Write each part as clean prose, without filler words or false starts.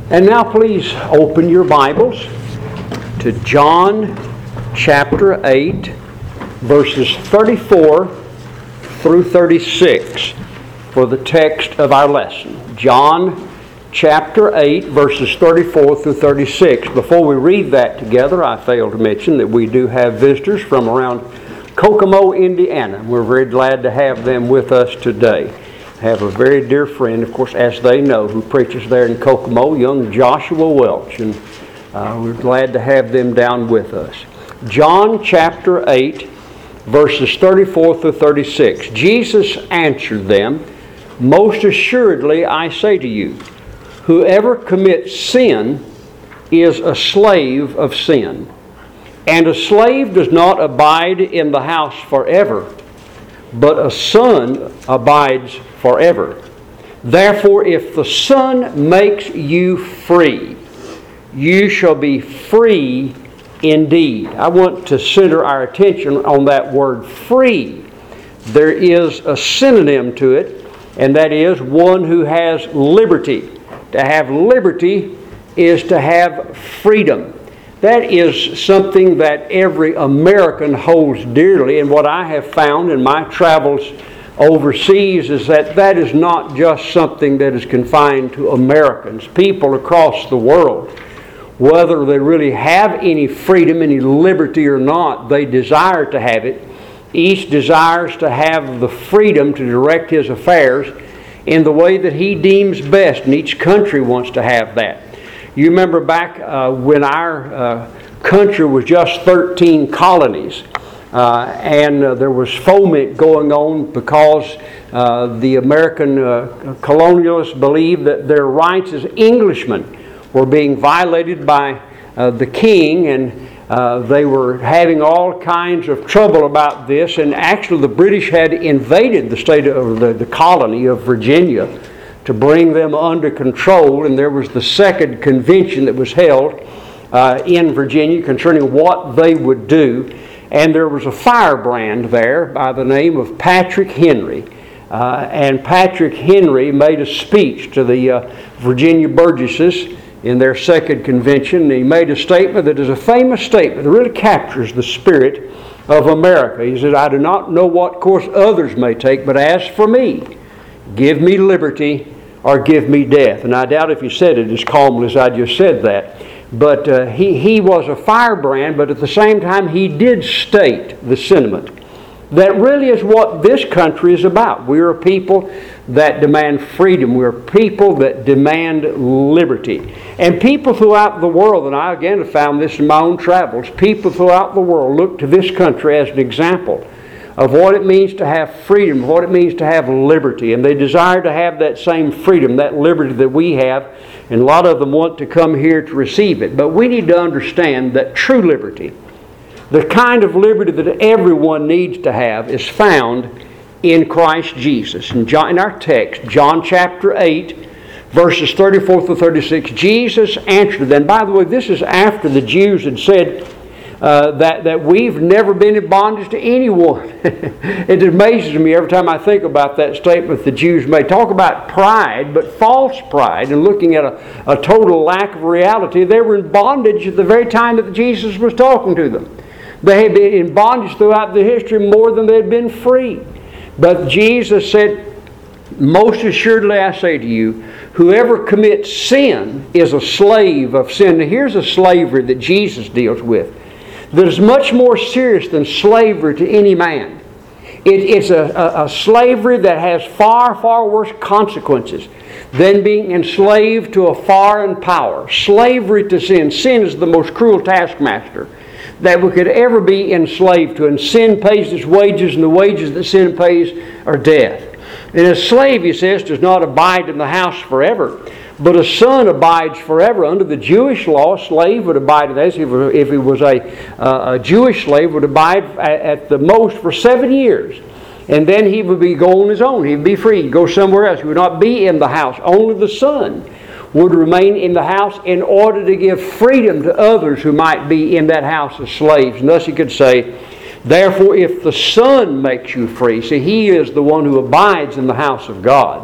And now please open your Bibles to John chapter 8, verses 34 through 36 for the text of our lesson. John chapter 8, verses 34 through 36. Before we read that together, I failed to mention that we do have visitors from around Kokomo, Indiana. We're very glad to have them with us today. I have a very dear friend, of course, as they know, who preaches there in Kokomo, young Joshua Welch, and we're glad to have them down with us. John chapter 8, verses 34 through 36. Jesus answered them, "Most assuredly I say to you, whoever commits sin is a slave of sin. And a slave does not abide in the house forever, but a son abides forever. Therefore, if the Son makes you free, you shall be free indeed." I want to center our attention on that word free. There is a synonym to it, and that is one who has liberty. To have liberty is to have freedom. That is something that every American holds dearly, and what I have found in my travels overseas is that that is not just something that is confined to Americans. People across the world, whether they really have any freedom, any liberty or not, they desire to have it. Each desires to have the freedom to direct his affairs in the way that he deems best, and each country wants to have that. You remember back when our country was just 13 colonies, and there was foment going on because the American colonialists believed that their rights as Englishmen were being violated by the king, and they were having all kinds of trouble about this. And actually the British had invaded the state of the colony of Virginia to bring them under control, and there was the second convention that was held in Virginia concerning what they would do. And there was a firebrand there by the name of Patrick Henry. And Patrick Henry made a speech to the Virginia Burgesses in their second convention. And he made a statement that is a famous statement that really captures the spirit of America. He said, "I do not know what course others may take, but as for me, give me liberty or give me death." And I doubt if he said it as calmly as I just said that. But he was a firebrand, but at the same time he did state the sentiment that really is what this country is about. We are a people that demand freedom. We are people that demand liberty. And people throughout the world, and I again have found this in my own travels, people throughout the world look to this country as an example of what it means to have freedom, what it means to have liberty. And they desire to have that same freedom, that liberty that we have. And a lot of them want to come here to receive it. But we need to understand that true liberty, the kind of liberty that everyone needs to have, is found in Christ Jesus. In our text, John chapter 8, verses 34 through 36, Jesus answered them. By the way, this is after the Jews had said that we've never been in bondage to anyone. It amazes me every time I think about that statement the Jews made. Talk about pride, but false pride, and looking at a total lack of reality. They were in bondage at the very time that Jesus was talking to them. They had been in bondage throughout the history more than they had been free. But Jesus said, "Most assuredly I say to you, whoever commits sin is a slave of sin." Now here's a slavery that Jesus deals with that is much more serious than slavery to any man. It's a slavery that has far, far worse consequences than being enslaved to a foreign power. Slavery to sin. Sin is the most cruel taskmaster that we could ever be enslaved to. And sin pays its wages, and the wages that sin pays are death. And a slave, he says, does not abide in the house forever, but a son abides forever. Under the Jewish law, a slave would abide, if he was a Jewish slave, would abide at the most for 7 years. And then he would go on his own. He would be free. He'd go somewhere else. He would not be in the house. Only the son would remain in the house in order to give freedom to others who might be in that house as slaves. And thus he could say, Therefore, if the Son makes you free, see, He is the one who abides in the house of God.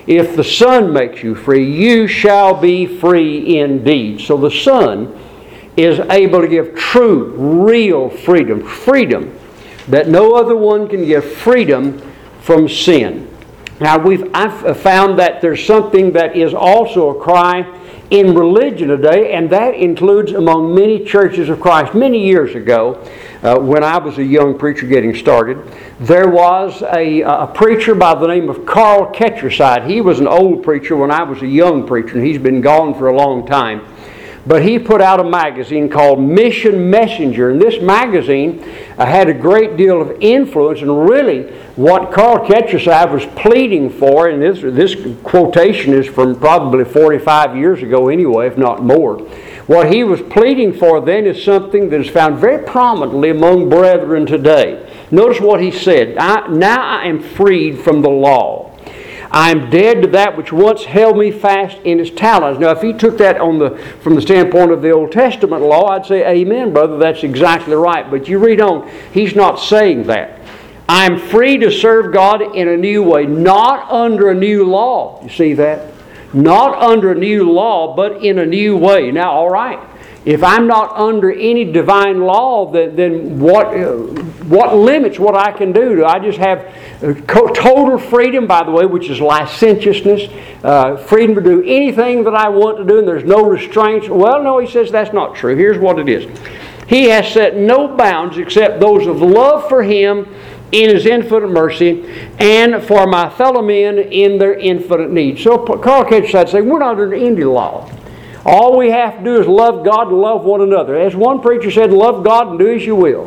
If the Son makes you free, you shall be free indeed. So the Son is able to give true, real freedom. Freedom that no other one can give. Freedom from sin. Now I've found that there's something that is also a cry in religion today, and that includes among many churches of Christ. Many years ago, when I was a young preacher getting started, there was a preacher by the name of Carl Ketcherside. He was an old preacher when I was a young preacher, and he's been gone for a long time. But he put out a magazine called Mission Messenger, and this magazine had a great deal of influence, and really what Carl Ketcherside was pleading for, and this quotation is from probably 45 years ago anyway, if not more. What he was pleading for then is something that is found very prominently among brethren today. Notice what he said, now I am freed from the law. I am dead to that which once held me fast in its talons. Now, if he took that from the standpoint of the Old Testament law, I'd say, amen, brother, that's exactly right. But you read on, he's not saying that. I am free to serve God in a new way, not under a new law. You see that? Not under a new law, but in a new way. Now, all right. If I'm not under any divine law, then what limits what I can do? Do I just have total freedom, by the way, which is licentiousness, freedom to do anything that I want to do, and there's no restraints? Well, no, he says that's not true. Here's what it is. He has set no bounds except those of love for Him in His infinite mercy, and for my fellow men in their infinite need. So Carl Ketcherside said, we're not under any law. All we have to do is love God and love one another. As one preacher said, love God and do as you will.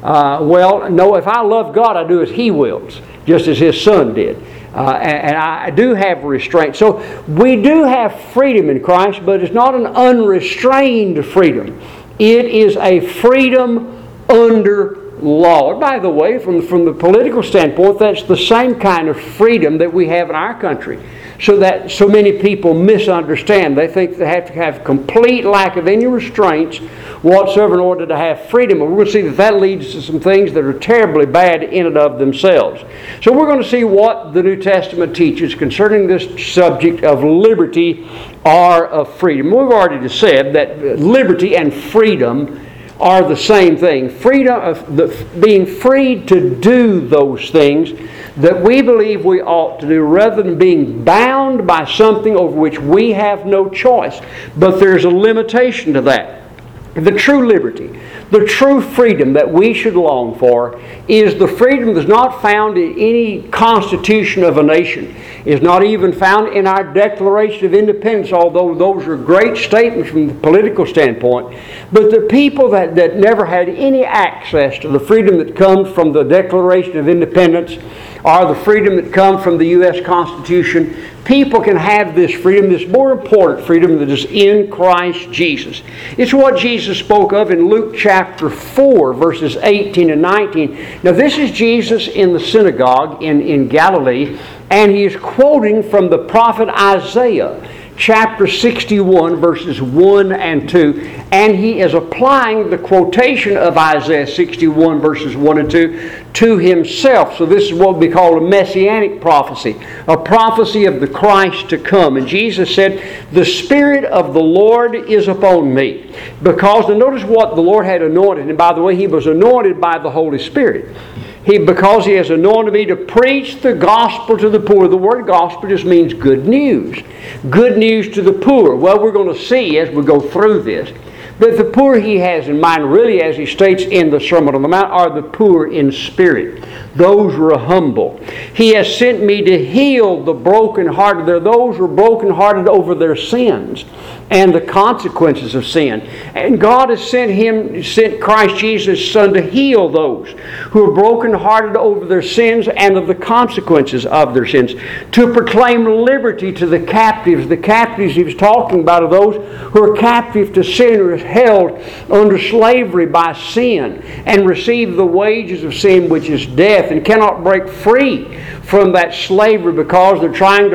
Well, no, if I love God, I do as He wills, just as His Son did. And I do have restraint. So we do have freedom in Christ, but it's not an unrestrained freedom. It is a freedom under law. And by the way, from the political standpoint, that's the same kind of freedom that we have in our country. So that so many people misunderstand. They think they have to have complete lack of any restraints whatsoever in order to have freedom. And we're going to see that leads to some things that are terribly bad in and of themselves. So we're going to see what the New Testament teaches concerning this subject of liberty or of freedom. We've already said that liberty and freedom are the same thing. Freedom of being freed to do those things that we believe we ought to do, rather than being bound by something over which we have no choice. But there's a limitation to that. The true liberty, the true freedom that we should long for is the freedom that's not found in any constitution of a nation. It's not even found in our Declaration of Independence, although those are great statements from the political standpoint. But the people that never had any access to the freedom that comes from the Declaration of Independence or the freedom that comes from the U.S. Constitution, people can have this freedom, this more important freedom that is in Christ Jesus. It's what Jesus spoke of in Luke chapter 4, verses 18 and 19. Now this is Jesus in the synagogue in Galilee, and he is quoting from the prophet Isaiah, chapter 61, verses 1 and 2. And he is applying the quotation of Isaiah 61, verses 1 and 2 to himself. So this is what we call a messianic prophecy, a prophecy of the Christ to come. And Jesus said, the Spirit of the Lord is upon me. Because, and notice what the Lord had anointed. And by the way, he was anointed by the Holy Spirit. Because he has anointed me to preach the gospel to the poor. The word gospel just means good news. Good news to the poor. Well, we're going to see as we go through this that the poor he has in mind, really, as he states in the Sermon on the Mount, are the poor in spirit. Those who are humble. He has sent me to heal the brokenhearted. There are those who are brokenhearted over their sins and the consequences of sin. And God has sent Christ Jesus, His Son, to heal those who are brokenhearted over their sins and of the consequences of their sins. To proclaim liberty to the captives. The captives he was talking about are those who are captive to sin, who are held under slavery by sin and receive the wages of sin, which is death. death and cannot break free from that slavery because they're trying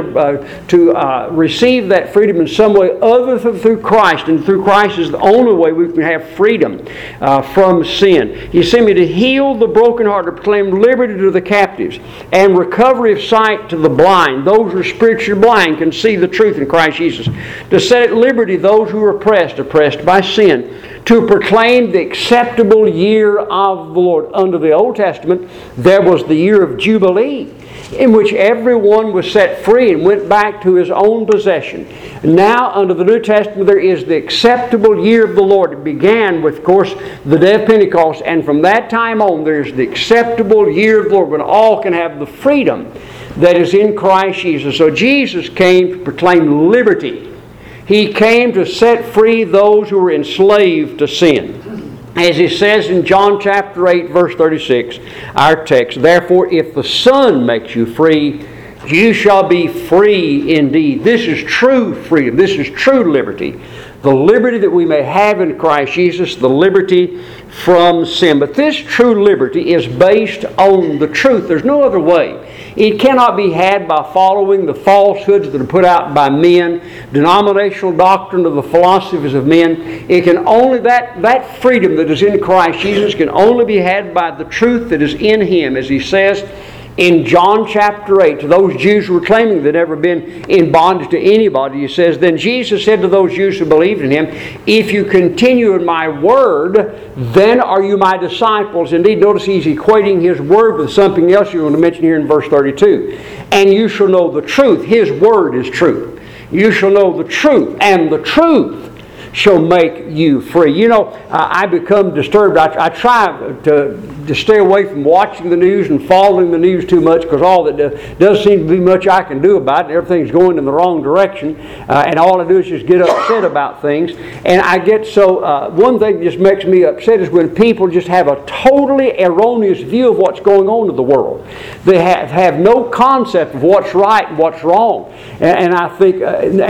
to receive that freedom in some way other than through Christ. And through Christ is the only way we can have freedom from sin. He sent me to heal the brokenhearted, to proclaim liberty to the captives, and recovery of sight to the blind. Those who are spiritually blind can see the truth in Christ Jesus. To set at liberty those who are oppressed by sin. To proclaim the acceptable year of the Lord. Under the Old Testament, there was the year of Jubilee, in which everyone was set free and went back to his own possession. Now, under the New Testament, there is the acceptable year of the Lord. It began with, of course, the day of Pentecost, and from that time on, there's the acceptable year of the Lord, when all can have the freedom that is in Christ Jesus. So Jesus came to proclaim liberty. He came to set free those who were enslaved to sin. As he says in John chapter 8, verse 36, our text, "Therefore, if the Son makes you free, you shall be free indeed." This is true freedom. This is true liberty. The liberty that we may have in Christ Jesus, the liberty from sin. But this true liberty is based on the truth. There's no other way. It cannot be had by following the falsehoods that are put out by men, denominational doctrine of the philosophies of men. It can only, that freedom that is in Christ Jesus can only be had by the truth that is in Him, as He says in John chapter 8, to those Jews who were claiming they'd never been in bondage to anybody. He says, "Then Jesus said to those Jews who believed in Him, if you continue in my word, then are you my disciples." Indeed, notice He's equating His word with something else you're going to mention here in verse 32. "And you shall know the truth." His word is truth. "You shall know the truth, and the truth shall make you free." You know, I become disturbed. I try to stay away from watching the news and following the news too much, because all that does seem to be much I can do about it. Everything's going in the wrong direction, and all I do is just get upset about things. And I get so, one thing that just makes me upset is when people just have a totally erroneous view of what's going on in the world. They have no concept of what's right and what's wrong. And I think,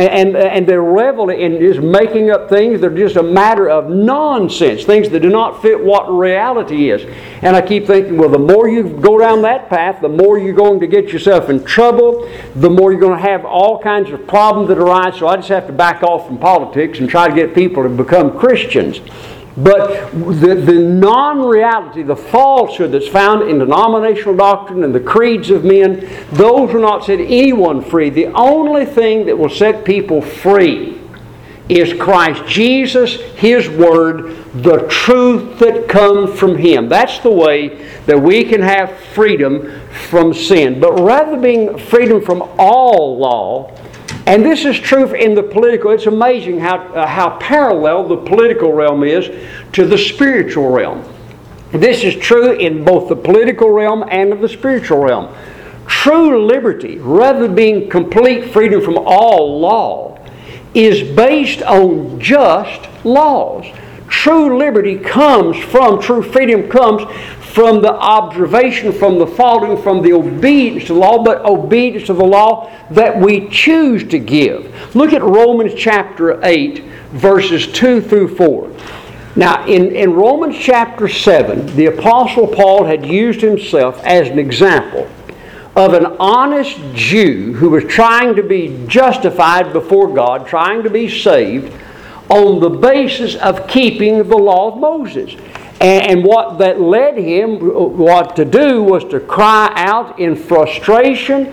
and they revel in just making up things that are just a matter of nonsense, things that do not fit what reality is. And I keep thinking, well, the more you go down that path, the more you're going to get yourself in trouble, the more you're going to have all kinds of problems that arise. So I just have to back off from politics and try to get people to become Christians. But the non-reality, the falsehood that's found in denominational doctrine and the creeds of men, those will not set anyone free. The only thing that will set people free is Christ Jesus, His Word, the truth that comes from Him. That's the way that we can have freedom from sin. But rather than being freedom from all law, and this is true in the political, it's amazing how parallel the political realm is to the spiritual realm. This is true in both the political realm and of the spiritual realm. True liberty, rather than being complete freedom from all law, is based on just laws. True liberty true freedom comes from the observation, from the following, from the obedience to the law, but obedience to the law that we choose to give. Look at Romans chapter 8, verses 2 through 4. Now, in Romans chapter 7, the Apostle Paul had used himself as an example of an honest Jew who was trying to be justified before God, trying to be saved on the basis of keeping the law of Moses. And what that led him, what to do, was to cry out in frustration,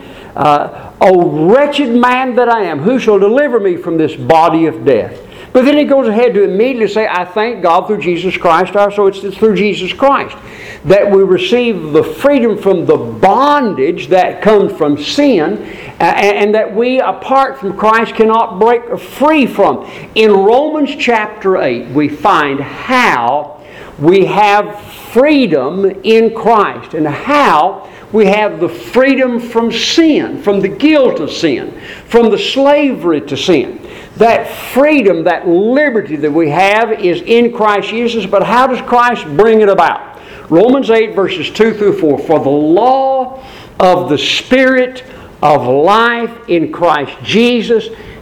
"O wretched man that I am, who shall deliver me from this body of death?" But then he goes ahead to immediately say, "I thank God through Jesus Christ." So it's through Jesus Christ that we receive the freedom from the bondage that comes from sin, and that we, apart from Christ, cannot break free from. In Romans chapter 8, we find how we have freedom in Christ, and how we have the freedom from sin, from the guilt of sin, from the slavery to sin. That freedom, that liberty that we have is in Christ Jesus, but how does Christ bring it about? Romans 8, verses 2 through 4. "For the law of the Spirit of life in Christ Jesus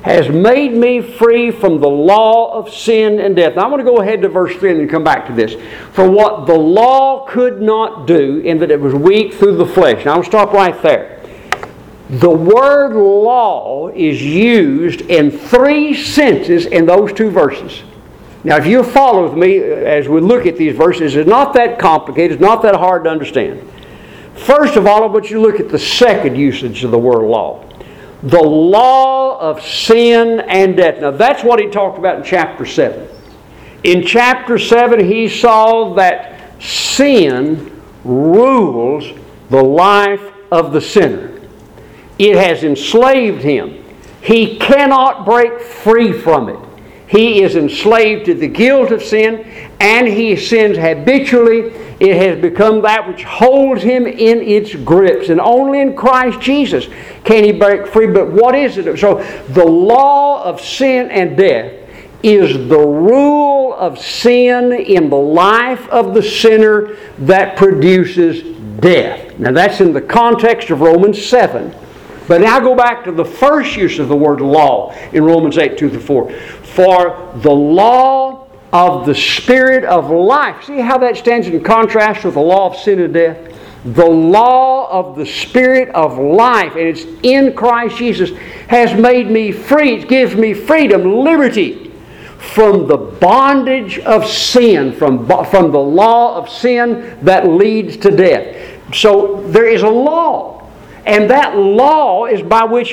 has made me free from the law of sin and death. Now, I want to go ahead to verse 3 and then come back to this. For what the law could not do, in that it was weak through the flesh. Now, I'll stop right there. The word law is used in 3 senses in those 2 verses. Now, if you'll follow with me as we look at these verses, it's not that complicated, it's not that hard to understand. First of all, I want you to look at the second usage of the word law. The law of sin and death. Now, that's what he talked about in chapter 7. In chapter 7, he saw that sin rules the life of the sinner. It has enslaved him. He cannot break free from it. He is enslaved to the guilt of sin, and he sins habitually. It has become that which holds him in its grips. And only in Christ Jesus can he break free. But what is it? So the law of sin and death is the rule of sin in the life of the sinner that produces death. Now that's in the context of Romans 7. But now go back to the first use of the word law in Romans 8, 2-4. For the law of the Spirit of life. See how that stands in contrast with the law of sin and death? The law of the Spirit of life, and it's in Christ Jesus, has made me free. It gives me freedom, liberty from the bondage of sin, from the law of sin that leads to death. So there is a law. And that law is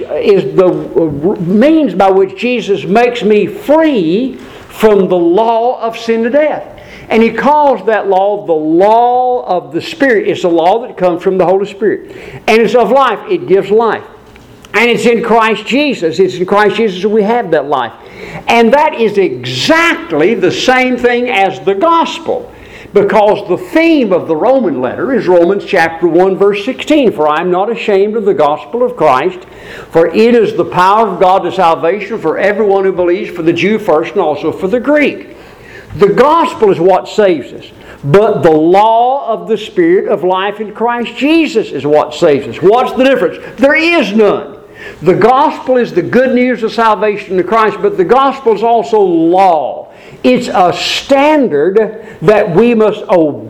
the means by which Jesus makes me free from the law of sin and death. And he calls that law the law of the Spirit. It's a law that comes from the Holy Spirit. And it's of life. It gives life. And it's in Christ Jesus. It's in Christ Jesus that we have that life. And that is exactly the same thing as the gospel. Because the theme of the Roman letter is Romans chapter 1 verse 16. For I am not ashamed of the gospel of Christ, for it is the power of God to salvation for everyone who believes, for the Jew first and also for the Greek. The gospel is what saves us. But the law of the Spirit of life in Christ Jesus is what saves us. What's the difference? There is none. The gospel is the good news of salvation in Christ, but the gospel is also law. It's a standard that we must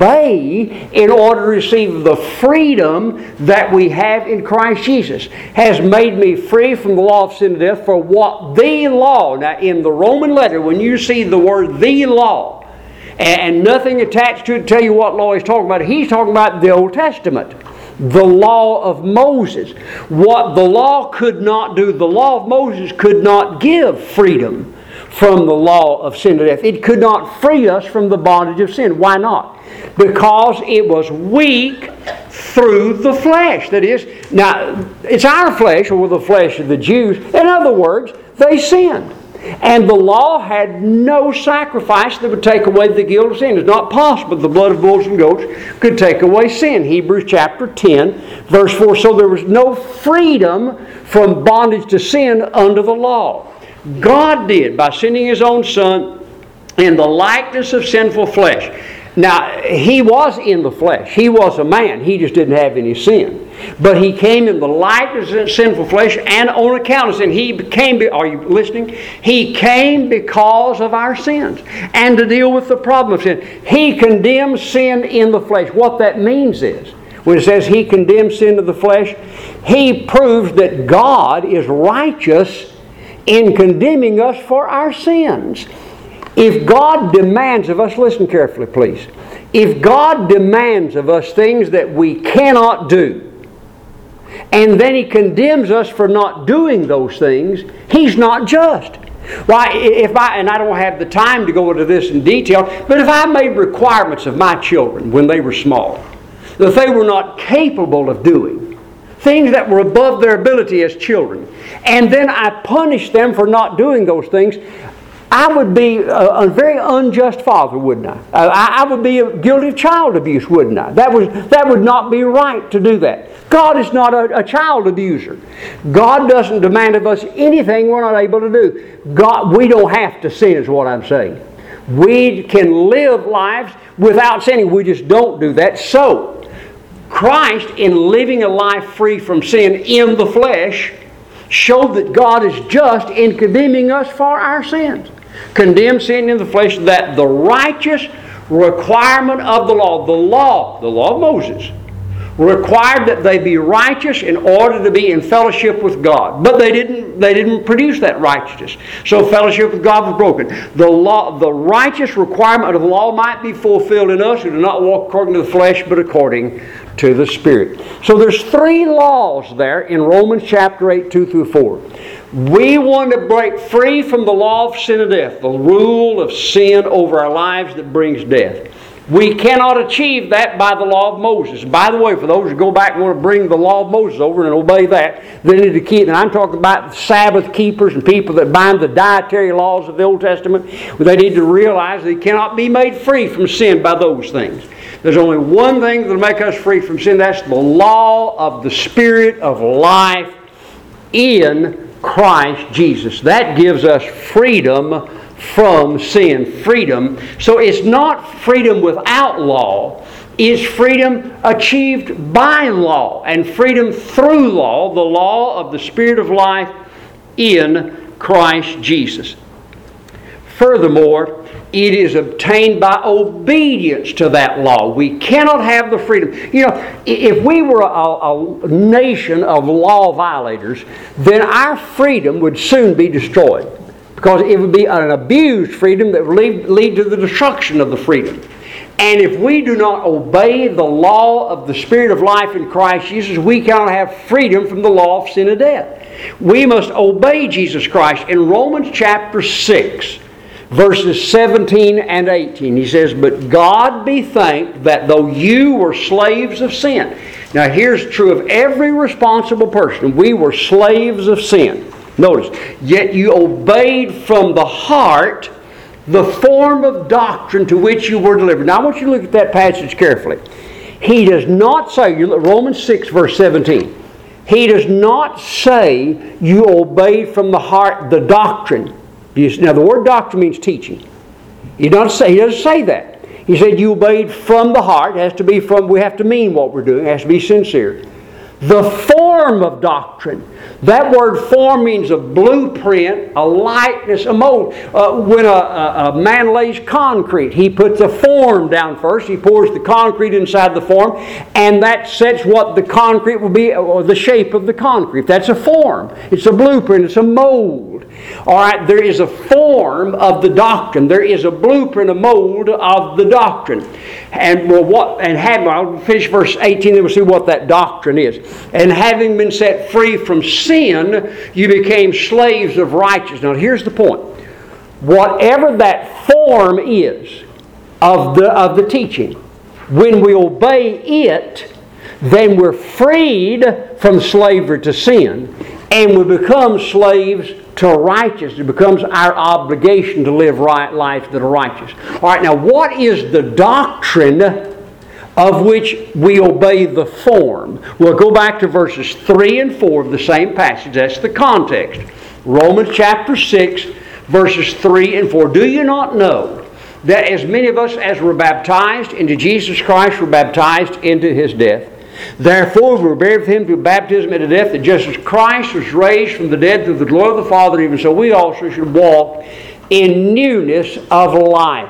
obey in order to receive the freedom that we have in Christ Jesus. Has made me free from the law of sin and death, for what the law. Now in the Roman letter, when you see the word the law, and nothing attached to it to tell you what law he's talking about, he's talking about the Old Testament. The law of Moses. What the law could not do, the law of Moses could not give freedom from the law of sin and death. It could not free us from the bondage of sin. Why not? Because it was weak through the flesh. That is, now, it's our flesh, or the flesh of the Jews. In other words, they sinned. And the law had no sacrifice that would take away the guilt of sin. It's not possible the blood of bulls and goats could take away sin. Hebrews chapter 10, verse 4. So there was no freedom from bondage to sin under the law. God did by sending His own Son in the likeness of sinful flesh. Now, He was in the flesh. He was a man. He just didn't have any sin. But He came in the likeness of sinful flesh and on account of sin. He came, are you listening? He came because of our sins and to deal with the problem of sin. He condemns sin in the flesh. What that means is, when it says He condemns sin in the flesh, He proves that God is righteous in condemning us for our sins. If God demands of us, listen carefully please, if God demands of us things that we cannot do, and then He condemns us for not doing those things, He's not just. Why, and I don't have the time to go into this in detail, but if I made requirements of my children when they were small, that they were not capable of doing, things that were above their ability as children, and then I punished them for not doing those things, I would be a very unjust father, wouldn't I? I would be guilty of child abuse, wouldn't I? That would not be right to do that. God is not a child abuser. God doesn't demand of us anything we're not able to do. We don't have to sin, is what I'm saying. We can live lives without sinning. We just don't do that. So, Christ, in living a life free from sin in the flesh, showed that God is just in condemning us for our sins. Condemned sin in the flesh, that the righteous requirement of the law of Moses, required that they be righteous in order to be in fellowship with God. But they didn't produce that righteousness. So fellowship with God was broken. The righteous requirement of the law might be fulfilled in us who do not walk according to the flesh, but according to the Spirit. So there's 3 laws there in Romans chapter 8, 2 through 4. We want to break free from the law of sin and death, the rule of sin over our lives that brings death. We cannot achieve that by the law of Moses. By the way, for those who go back and want to bring the law of Moses over and obey that, they need to keep, and I'm talking about Sabbath keepers and people that bind the dietary laws of the Old Testament, they need to realize they cannot be made free from sin by those things. There's only one thing that will make us free from sin. That's the law of the Spirit of life in Christ Jesus. That gives us freedom from sin. Freedom. So it's not freedom without law. It's freedom achieved by law and freedom through law, the law of the Spirit of life in Christ Jesus. Furthermore, it is obtained by obedience to that law. We cannot have the freedom. You know, if we were a nation of law violators, then our freedom would soon be destroyed. Because it would be an abused freedom that would lead to the destruction of the freedom. And if we do not obey the law of the Spirit of life in Christ Jesus, we cannot have freedom from the law of sin and death. We must obey Jesus Christ. In Romans chapter 6, verses 17 and 18, he says, "But God be thanked that though you were slaves of sin." Now here's true of every responsible person. We were slaves of sin. Notice, "Yet you obeyed from the heart the form of doctrine to which you were delivered." Now I want you to look at that passage carefully. He does not say, Romans 6 verse 17, he does not say you obeyed from the heart the doctrine. Now the word doctrine means teaching. He doesn't say that. He said you obeyed from the heart. It has to be from, we have to mean what we're doing. It has to be sincere. The form of doctrine. That word form means a blueprint, a likeness, a mold. When a man lays concrete, he puts a form down first. He pours the concrete inside the form, and that sets what the concrete will be, or the shape of the concrete. That's a form. It's a blueprint. It's a mold. All right, there is a form of the doctrine. There is a blueprint, a mold of the doctrine. And I'll finish verse 18, and we'll see what that doctrine is. "And having been set free from sin, you became slaves of righteousness." Now here's the point. Whatever that form is of the teaching, when we obey it, then we're freed from slavery to sin, and we become slaves to righteousness. It becomes our obligation to live right lives that are righteous. All right, now what is the doctrine of which we obey the form? We'll go back to verses 3 and 4 of the same passage. That's the context. Romans chapter 6, verses 3 and 4. "Do you not know that as many of us as were baptized into Jesus Christ were baptized into His death? Therefore we were buried with Him through baptism into death, that just as Christ was raised from the dead through the glory of the Father, even so we also should walk in newness of life."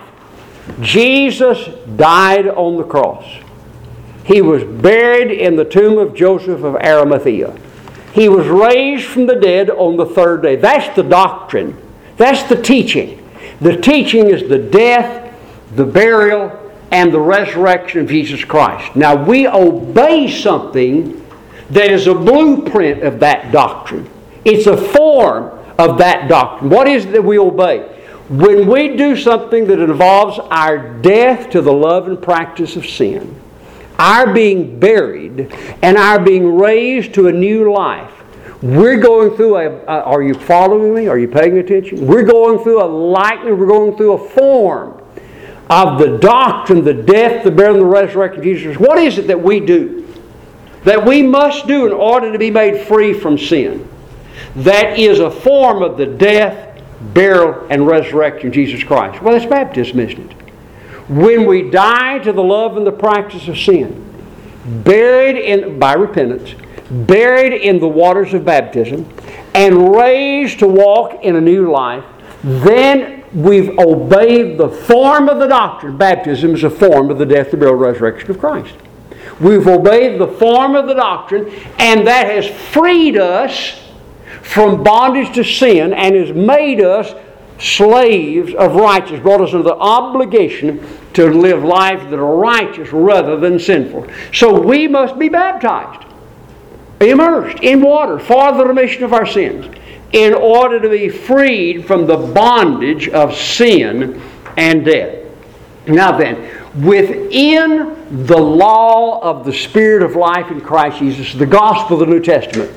Jesus died on the cross. He was buried in the tomb of Joseph of Arimathea. He was raised from the dead on the 3rd day. That's the doctrine. That's the teaching. The teaching is the death, the burial, and the resurrection of Jesus Christ. Now we obey something that is a blueprint of that doctrine. It's a form of that doctrine. What is it that we obey? When we do something that involves our death to the love and practice of sin, our being buried, and our being raised to a new life, we're going through are you following me? Are you paying attention? We're going through a likeness, we're going through a form of the doctrine, the death, the burial, and the resurrection of Jesus. What is it that we do? That we must do in order to be made free from sin? That is a form of the death, burial, and resurrection of Jesus Christ. Well, that's baptism, isn't it? When we die to the love and the practice of sin, buried by repentance, buried in the waters of baptism, and raised to walk in a new life, then we've obeyed the form of the doctrine. Baptism is a form of the death, the burial, resurrection of Christ. We've obeyed the form of the doctrine, and that has freed us from bondage to sin and has made us slaves of righteousness, brought us under the obligation to live lives that are righteous rather than sinful. So we must be baptized, immersed in water for the remission of our sins, in order to be freed from the bondage of sin and death. Now then, within the law of the Spirit of life in Christ Jesus, the gospel of the New Testament,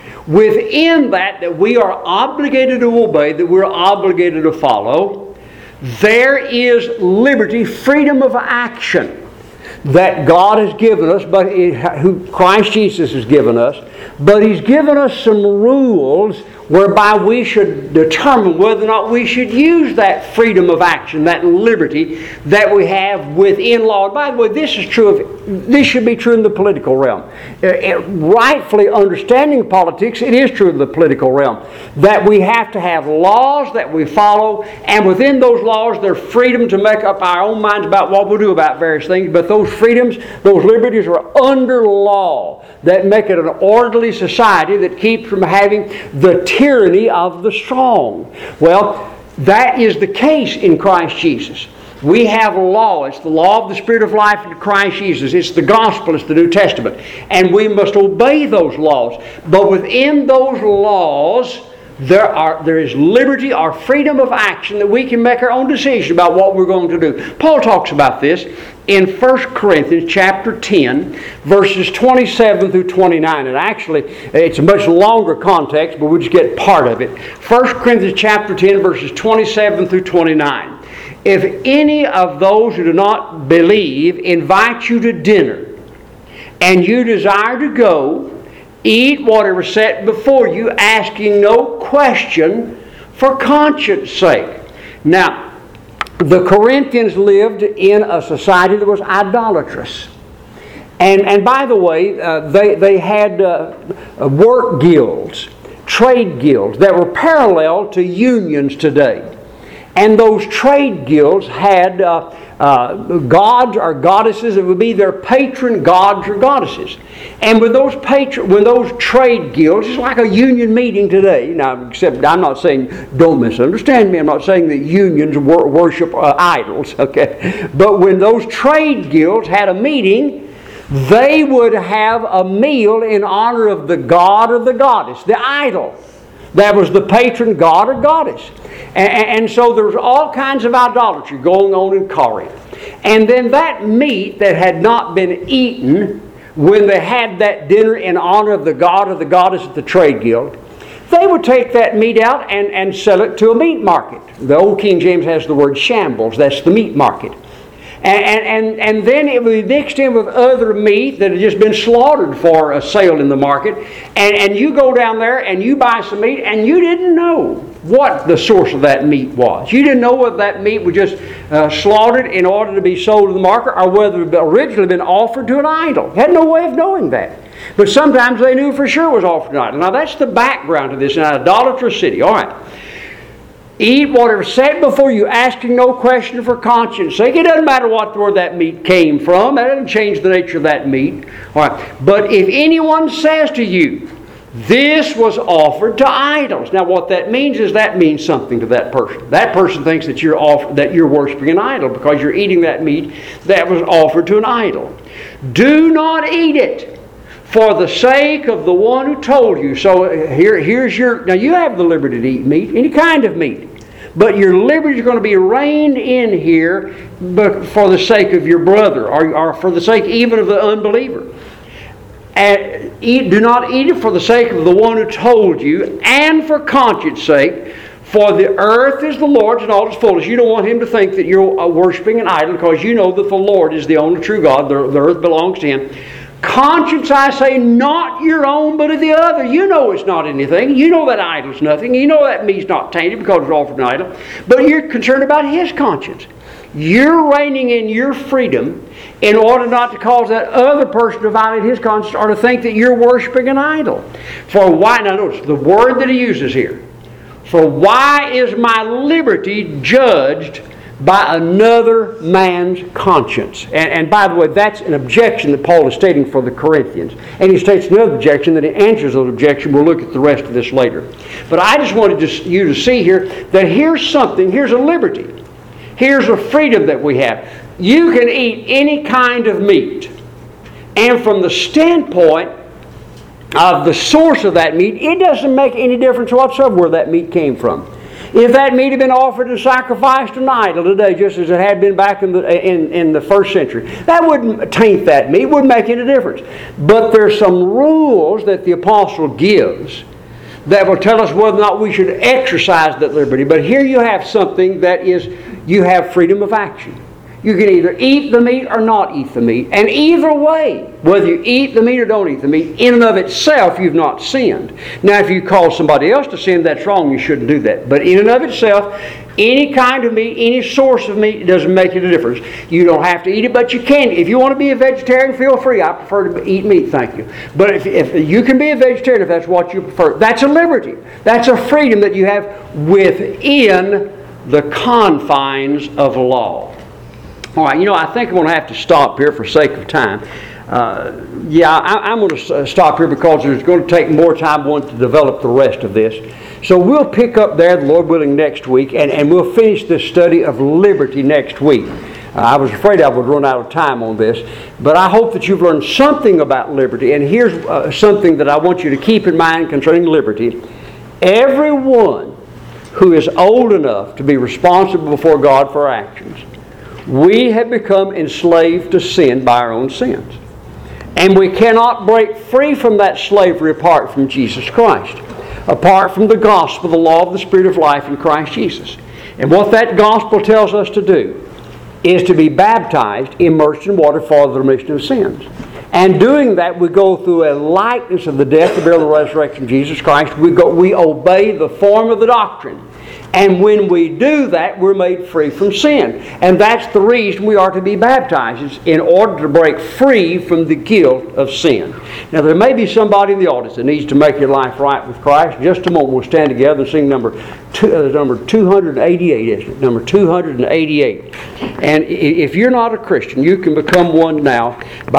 within that we are obligated to obey, that we're obligated to follow, there is liberty, freedom of action that God has given us, but who Christ Jesus has given us. But He's given us some rules whereby we should determine whether or not we should use that freedom of action, that liberty that we have within law. And by the way, this should be true in the political realm. Rightfully understanding politics, it is true in the political realm, that we have to have laws that we follow, and within those laws there's freedom to make up our own minds about what we'll do about various things, but those freedoms, those liberties are under law that make it an orderly society that keeps from having the tyranny of the strong. Well, that is the case in Christ Jesus. We have law. It's the law of the Spirit of life in Christ Jesus. It's the gospel. It's the New Testament. And we must obey those laws. But within those laws, there is liberty or freedom of action that we can make our own decision about what we're going to do. Paul talks about this in 1 Corinthians chapter 10, verses 27 through 29. And actually, it's a much longer context, but we'll just get part of it. 1 Corinthians chapter 10, verses 27 through 29. If any of those who do not believe invite you to dinner, and you desire to go, eat whatever is set before you, asking no question for conscience sake. Now, the Corinthians lived in a society that was idolatrous. And by the way, they had work guilds, trade guilds that were parallel to unions today. And those trade guilds had gods or goddesses that would be their patron gods or goddesses. And when those trade guilds, it's like a union meeting today. Now, except I'm not saying, don't misunderstand me, I'm not saying that unions worship idols, okay? But when those trade guilds had a meeting, they would have a meal in honor of the god or the goddess, the idol. That was the patron god or goddess. And so there was all kinds of idolatry going on in Corinth. And then that meat that had not been eaten when they had that dinner in honor of the god or the goddess at the trade guild, they would take that meat out and sell it to a meat market. The old King James has the word shambles. That's the meat market. And then it would be mixed in with other meat that had just been slaughtered for a sale in the market. And you go down there and you buy some meat and you didn't know what the source of that meat was. You didn't know whether that meat was just slaughtered in order to be sold to the market or whether it had originally been offered to an idol. You had no way of knowing that. But sometimes they knew for sure it was offered to an idol. Now that's the background to this in an idolatrous city. All right. Eat whatever set before you, asking no question for conscience sake. It doesn't matter where that meat came from. That doesn't change the nature of that meat. All right. But if anyone says to you, this was offered to idols. Now what that means is that means something to that person. That person thinks that you're worshiping an idol because you're eating that meat that was offered to an idol. Do not eat it for the sake of the one who told you. So now you have the liberty to eat meat, any kind of meat. But your liberty is going to be reined in here for the sake of your brother or for the sake even of the unbeliever. And do not eat it for the sake of the one who told you and for conscience sake. For the earth is the Lord's and all its fullness. You don't want him to think that you're worshiping an idol because you know that the Lord is the only true God. The earth belongs to him. Conscience, I say, not your own, but of the other. You know it's not anything. You know that idol's nothing. You know that meat's not tainted because it's offered an idol. But you're concerned about his conscience. You're reining in your freedom in order not to cause that other person to violate his conscience or to think that you're worshiping an idol. For why, now notice the word that he uses here. For why is my liberty judged by another man's conscience? And by the way, that's an objection that Paul is stating for the Corinthians. And he states another objection that he answers those objections. We'll look at the rest of this later. But I just wanted you to see here that here's something, here's a liberty. Here's a freedom that we have. You can eat any kind of meat. And from the standpoint of the source of that meat, it doesn't make any difference whatsoever where that meat came from. If that meat had been offered and sacrificed to an idol today, just as it had been back in the first century, that wouldn't taint that meat, wouldn't make any difference. But there's some rules that the apostle gives that will tell us whether or not we should exercise that liberty. But here you have something that is, you have freedom of action. You can either eat the meat or not eat the meat. And either way, whether you eat the meat or don't eat the meat, in and of itself, you've not sinned. Now, if you cause somebody else to sin, that's wrong. You shouldn't do that. But in and of itself, any kind of meat, any source of meat, it doesn't make any difference. You don't have to eat it, but you can. If you want to be a vegetarian, feel free. I prefer to eat meat, thank you. But if you can be a vegetarian if that's what you prefer, that's a liberty. That's a freedom that you have within the confines of law. All right, I think I'm going to have to stop here for sake of time. I'm going to stop here because there's going to take more time to develop the rest of this. So we'll pick up there, the Lord willing, next week, and we'll finish this study of liberty next week. I was afraid I would run out of time on this, but I hope that you've learned something about liberty. And here's something that I want you to keep in mind concerning liberty. Everyone who is old enough to be responsible before God for our actions, we have become enslaved to sin by our own sins. And we cannot break free from that slavery apart from Jesus Christ, apart from the gospel, the law of the Spirit of life in Christ Jesus. And what that gospel tells us to do is to be baptized, immersed in water for the remission of sins. And doing that, we go through a likeness of the death, the burial, and the resurrection of Jesus Christ. We obey the form of the doctrine. And when we do that, we're made free from sin. And that's the reason we are to be baptized, is in order to break free from the guilt of sin. Now, there may be somebody in the audience that needs to make your life right with Christ. In just a moment, we'll stand together and sing number 288, isn't it? Number 288. And if you're not a Christian, you can become one now by